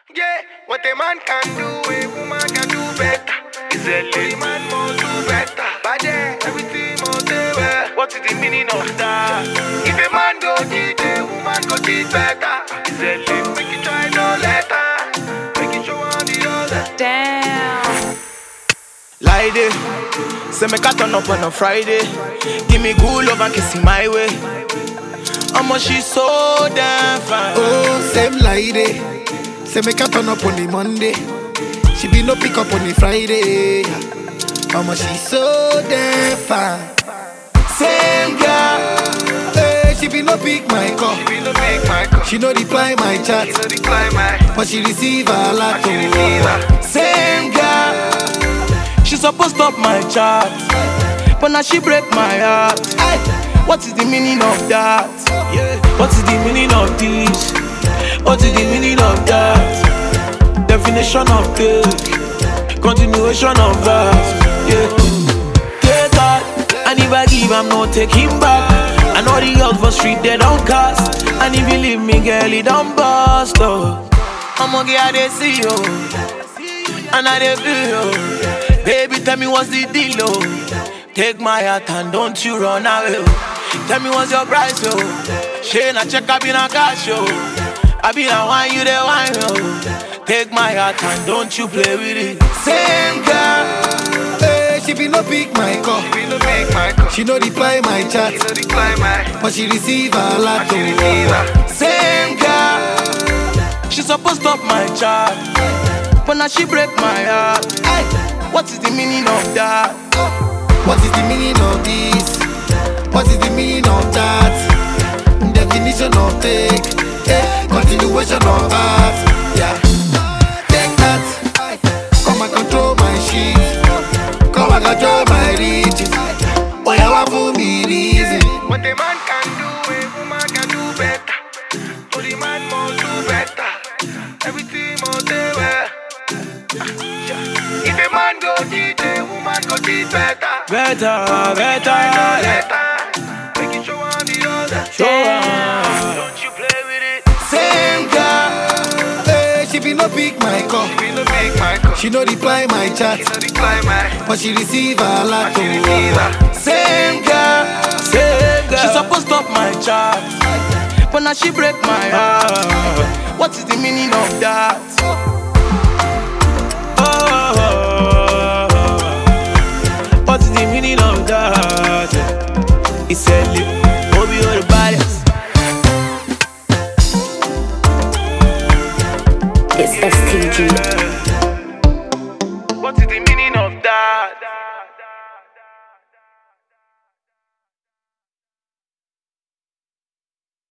Yeah, what a man can do, a woman can do better. Is a man must do better. But yeah, everything must do well. What is the meaning of that? If a man go cheat, a woman go cheat better. Is a make you try no letter. Make you show on the other. Damn. Lady, say me cat turn up on a Friday. Give me cool love and kiss my way. She's so damn fine. Oh, same lady. Say me cat turn up on the Monday. She be no pick up on the Friday. She's so damn fine. Same girl. Hey, she be no pick my call. She no reply my chat. But she receive a lot. Same girl. She supposed to stop my chat, but now she break my heart. What is the meaning of that? What is the meaning of this? What is the meaning of that? Definition of cake, continuation of that. Take that, and if I give, I'm not taking back. I know the girls for street, they don't cast. And if you leave me, girl, it don't bust. I'ma get they see you, and I they feel you. Baby, tell me what's the deal, oh. Take my heart and don't you run away. Tell me what's your price, oh. Shane, I check up in a cash, oh. I be a wine, you the wine, oh. Take my heart and don't you play with it. Same girl. Hey, she be no pick my call. She no reply my chat. But she receive a lot. Same girl. She supposed to stop my chat, but now she break my heart. What is the meaning of that? What is the meaning of this? What is the meaning of that? Definition of take, continuation of that. Yeah. Take that. Come and control my shit. Come and control my riches. Oh, you want for me reason. What a man can do, a woman can do better. So the man must do better. Everything must do well. If a man go cheat, a woman go cheat better. Better. Make you show on the other. Don't you play with it. Same girl. Hey, she be no pick my call. She no reply my chat. But she receive a lot. Same girl. She supposed to stop my chat, but now she break my heart. What is the meaning of that? What is the meaning of that? It's a lip, Bobby or the baddest. It's STG.